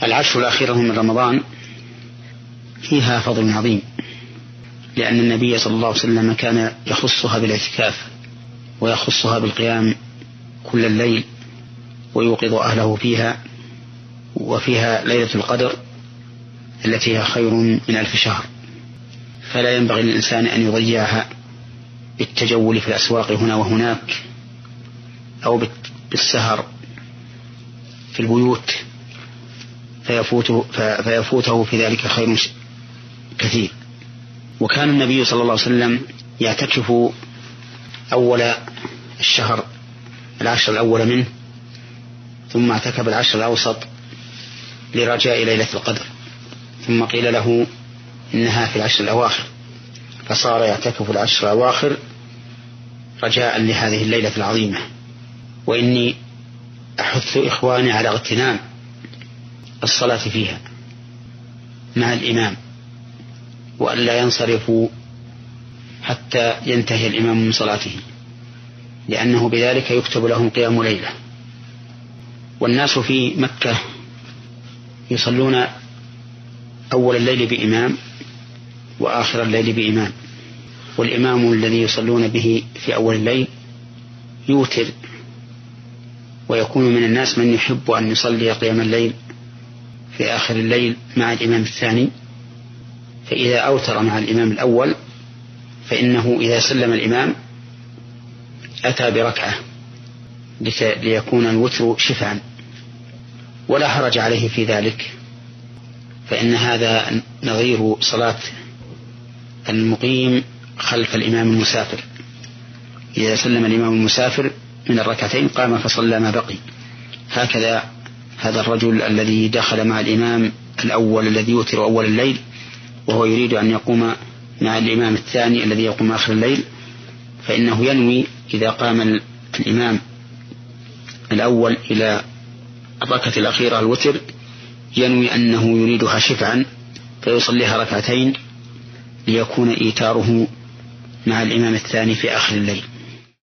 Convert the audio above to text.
العشر الأخيرة من رمضان فيها فضل عظيم، لأن النبي صلى الله عليه وسلم كان يخصها بالاعتكاف ويخصها بالقيام كل الليل ويوقظ أهله فيها، وفيها ليلة القدر التي هي خير من 1000 شهر، فلا ينبغي للإنسان أن يضيعها بالتجول في الأسواق هنا وهناك أو بالسهر في البيوت فيفوته في ذلك خير كثير. وكان النبي صلى الله عليه وسلم يعتكف أول الشهر 10 الأول منه، ثم اعتكف 10 الأوسط لرجاء ليلة القدر، ثم قيل له إنها في 10 الأواخر، فصار يعتكف 10 الأواخر رجاء لهذه الليلة العظيمة. وإني أحث إخواني على اغتنام الصلاة فيها مع الإمام، وألا ينصرفوا حتى ينتهي الإمام من صلاته، لأنه بذلك يكتب لهم قيام ليلة. والناس في مكة يصلون أول الليل بإمام وآخر الليل بإمام، والإمام الذي يصلون به في أول الليل يوتر، ويكون من الناس من يحب أن يصلي قيام الليل في آخر الليل مع الإمام الثاني، فإذا أوتر مع الإمام الأول فإنه إذا سلم الإمام أتى بركعة ليكون الوتر شفعا، ولا حرج عليه في ذلك، فإن هذا نظير صلاة المقيم خلف الإمام المسافر. إذا سلم الإمام المسافر من الركعتين قام فصلى ما بقي. هكذا هذا الرجل الذي دخل مع الإمام الأول الذي يوتر أول الليل وهو يريد أن يقوم مع الإمام الثاني الذي يقوم آخر الليل، فإنه ينوي إذا قام الإمام الأول إلى الركعة الأخيرة الوتر ينوي أنه يريدها شفعا فيصليها ركعتين ليكون إيتاره مع الإمام الثاني في آخر الليل.